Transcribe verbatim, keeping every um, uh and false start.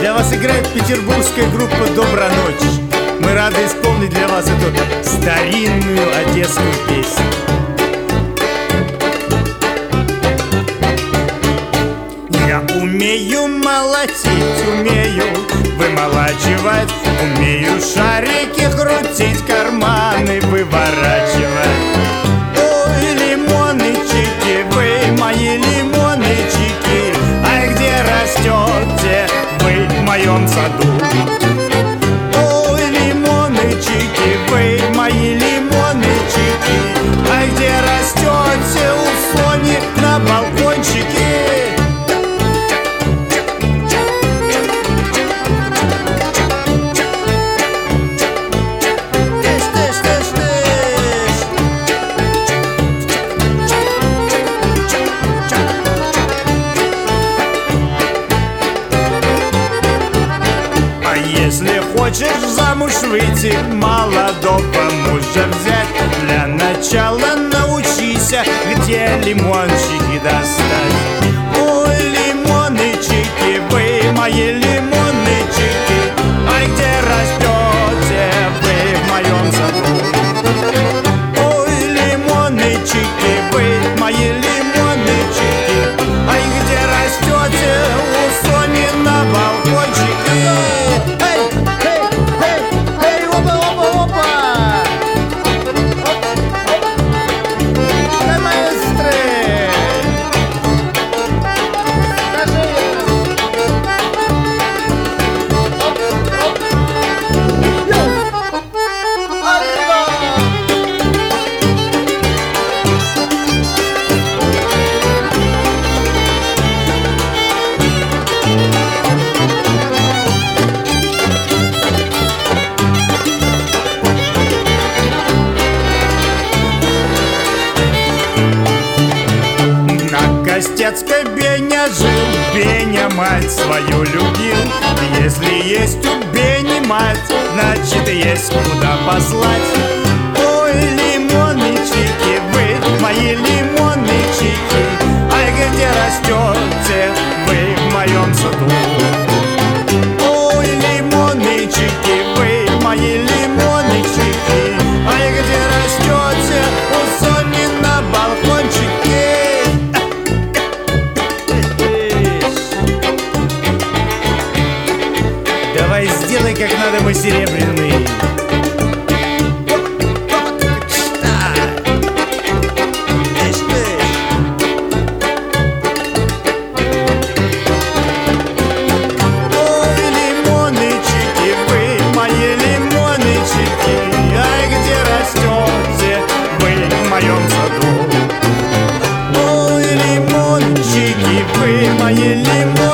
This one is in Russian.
Для вас играет петербургская группа «Добра ночь». Мы рады исполнить для вас эту старинную одесскую песню. Я умею молотить, умею вымолачивать, умею шарики крутить, карманы выворачивать. Ой, лимончики, вы мои лимончики, а где растете вы в моем саду? Ой, лимончики, вы мои лимончики, а где растете у Сони на балкончике? Если хочешь замуж выйти, молодого мужа взять, для начала научись, где лимончики достать. Ой, лимончики, вы мои лимончики, а где растете вы в моем саду? Ой, лимончики, вы мои лимончики, а где растете у Сони на балкончике? Костецкой Беня жил, Беня мать свою любил. Если есть у Бени мать, значит есть куда послать. Ой, лимончики, вы мои лимончики, а где растете вы в моем саду? Ой, лимончики, вы мои лимончики, а где растете у Сони на балкончике? Давай сделай как надо, мой серебряный. Ой, лимончики, вы мои лимончики, а где растете вы в моем саду? Ой, лимончики, вы мои лимончики,